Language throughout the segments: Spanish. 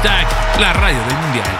Hashtag la radio del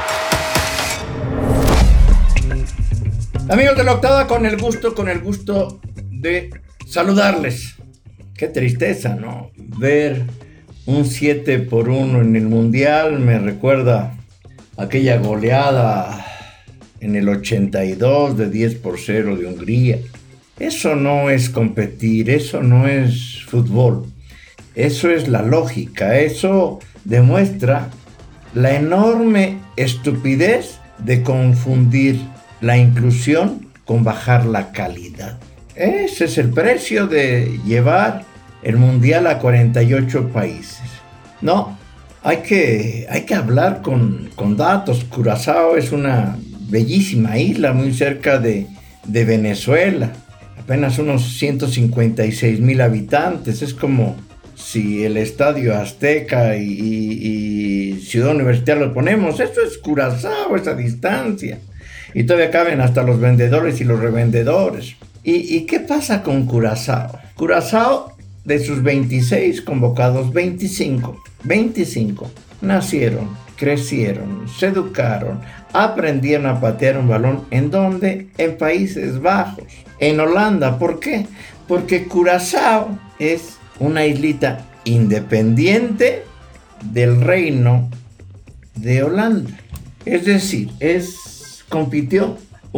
mundial. Amigos de la octava, con el gusto de saludarles. Qué tristeza, ¿no? Ver un 7-1 en el mundial me recuerda aquella goleada en el 82 de 10-0 de Hungría. Eso no es competir, eso no es fútbol. Eso es la lógica, eso demuestra la enorme estupidez de confundir la inclusión con bajar la calidad. Ese es el precio de llevar el mundial a 48 países. No, hay que hablar con datos. Curazao es una bellísima isla muy cerca de Venezuela. Apenas unos 156,000 habitantes. Es como si el Estadio Azteca y Ciudad Universitaria lo ponemos. Eso es Curazao, esa distancia. Y todavía caben hasta los vendedores y los revendedores. ¿Y qué pasa con Curazao? Curazao, de sus 26 convocados, 25 nacieron, crecieron, se educaron, aprendieron a patear un balón. ¿En dónde? En Países Bajos, en Holanda. ¿Por qué? Porque Curazao es una islita independiente del Reino de Holanda. Es decir, compitió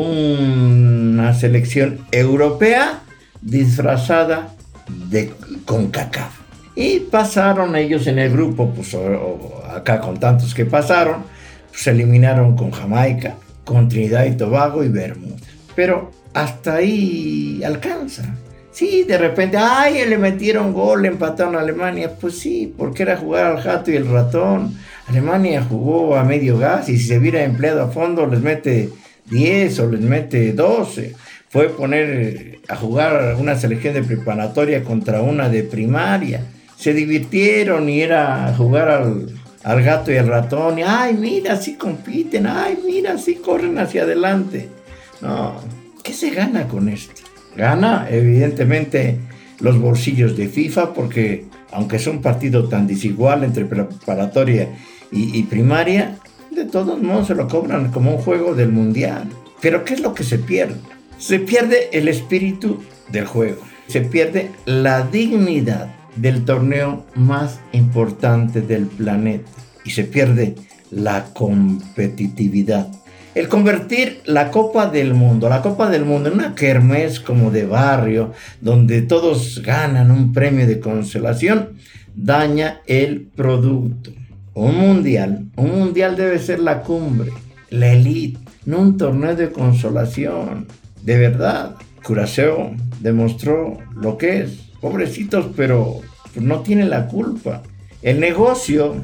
una selección europea disfrazada de CONCACAF. Y pasaron ellos en el grupo, pues acá con tantos que pasaron, pues eliminaron con Jamaica, con Trinidad y Tobago y Bermuda. Pero hasta ahí alcanza. Sí, de repente, le metieron gol, le empataron a Alemania. Pues sí, porque era jugar al gato y el ratón. Alemania jugó a medio gas y si se hubiera empleado a fondo les mete 10 o les mete 12. Fue poner a jugar una selección de preparatoria contra una de primaria. Se divirtieron y era jugar al gato y al ratón. Y, mira, así compiten. Mira, así corren hacia adelante. No, ¿qué se gana con esto? Gana, evidentemente, los bolsillos de FIFA, porque aunque es un partido tan desigual entre preparatoria y primaria, de todos modos se lo cobran como un juego del mundial. Pero ¿qué es lo que se pierde? Se pierde el espíritu del juego. Se pierde la dignidad del torneo más importante del planeta. Y se pierde la competitividad. El convertir la Copa del Mundo en una kermés como de barrio, donde todos ganan un premio de consolación, daña el producto. Un mundial debe ser la cumbre, la elite, no un torneo de consolación. De verdad, Curazao demostró lo que es. Pobrecitos, pero no tienen la culpa. El negocio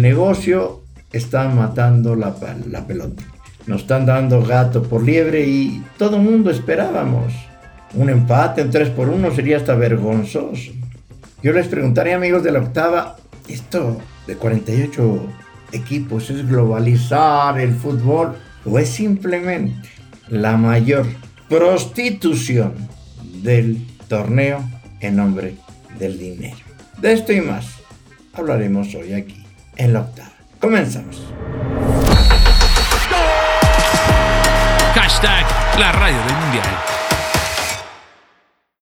está matando la pelota. Nos están dando gato por liebre y todo el mundo esperábamos. Un empate, un 3-1 sería hasta vergonzoso. Yo les preguntaría, amigos de la octava, ¿esto de 48 equipos es globalizar el fútbol o es simplemente la mayor prostitución del torneo en nombre del dinero? De esto y más hablaremos hoy aquí en la octava. Comenzamos. Hashtag la radio del mundial.